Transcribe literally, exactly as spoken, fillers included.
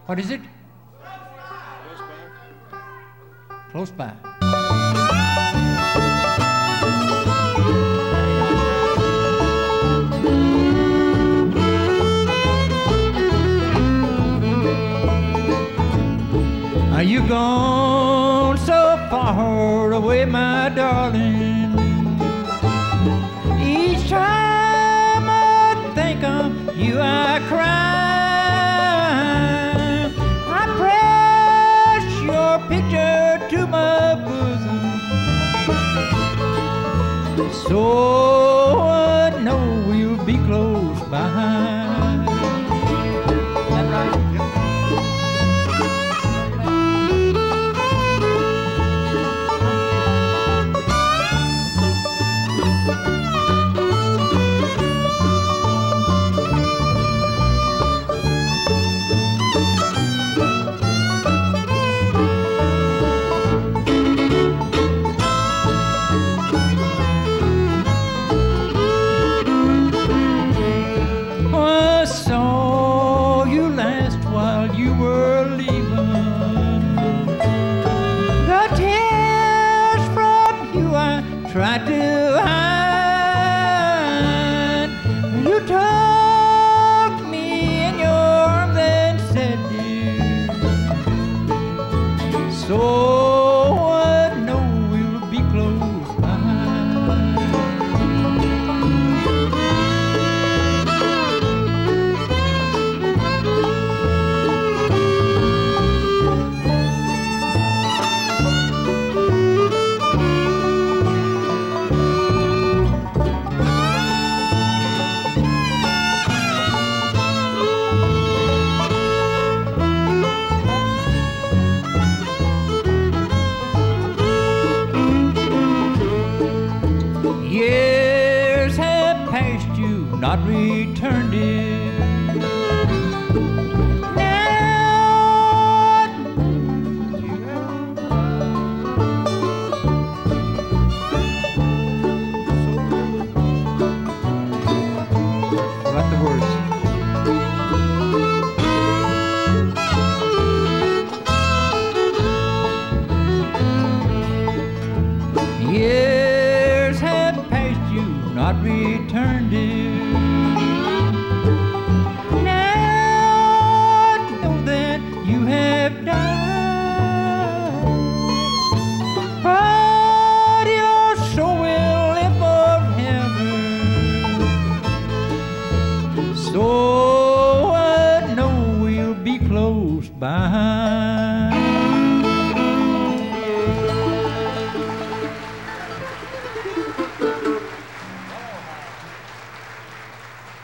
What is it? Close by. Are you gone so far away, my darling? Each time I think of you, I cry. I press your picture to my bosom, so I know we'll be close behind. That right? Tried to hide. You took me in your arms and said, dear, so I know we'll be close behind. Years have passed, you've not returned it. Now forgot the words. Years have passed, you've not returned it. Now I know that you have died, but your soul will live forever, so I know we'll be close behind.